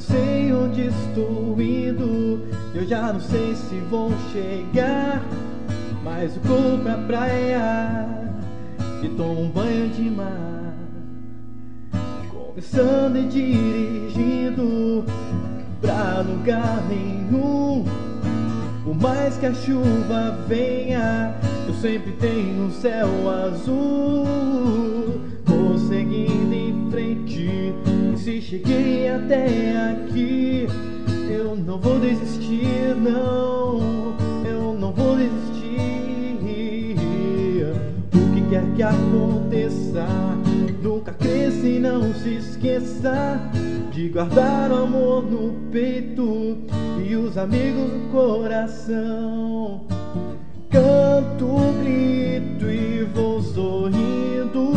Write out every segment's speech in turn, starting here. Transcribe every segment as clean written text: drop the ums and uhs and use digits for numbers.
sei onde estou indo, eu já não sei se vou chegar, mas o corpo é praia e tomo um banho de mar, conversando e dirigindo pra lugar nenhum. Por mais que a chuva venha, eu sempre tenho um céu azul. Vou seguindo em frente, e se cheguei até aqui, eu não vou desistir, não, eu não vou desistir. O que quer que aconteça, nunca cresça e não se esqueça de guardar o amor no peito e os amigos no coração. Canto, grito e vou sorrindo,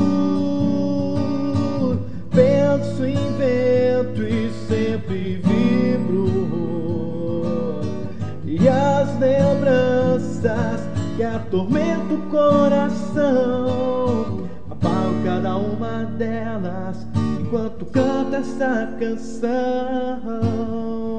penso, invento e sempre vibro. E as lembranças que atormentam o coração, apago cada uma delas enquanto canto essa canção.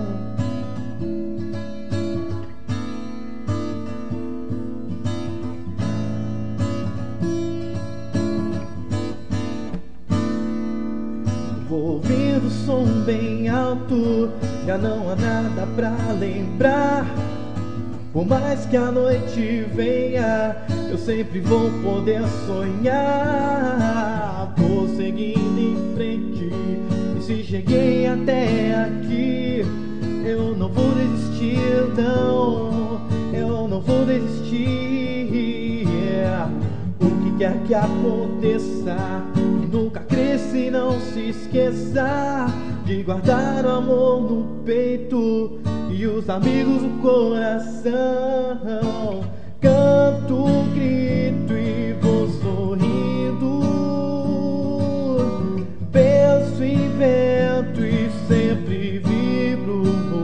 Vou ouvindo o som bem alto, já não há nada pra lembrar. Por mais que a noite venha, eu sempre vou poder sonhar. Vou seguindo em frente, e se cheguei até aqui, eu não vou desistir, não, eu não vou desistir. O que quer que aconteça, nunca cresça e não se esqueça de guardar o amor no peito e os amigos no coração. Canto, grito e vou sorrindo, penso, invento e sempre vibro.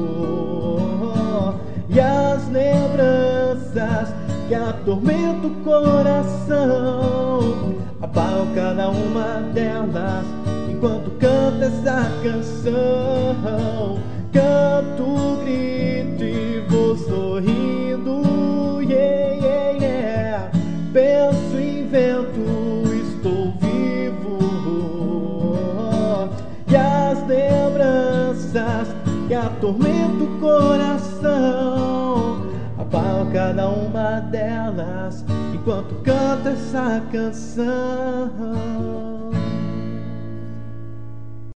E as lembranças que atormentam o coração, apago cada uma delas enquanto canto essa canção. Canto, grito e vou sorrindo, yeah, yeah, yeah. Penso, invento, estou vivo. E as lembranças que atormentam o coração, apago cada uma delas enquanto canto essa canção.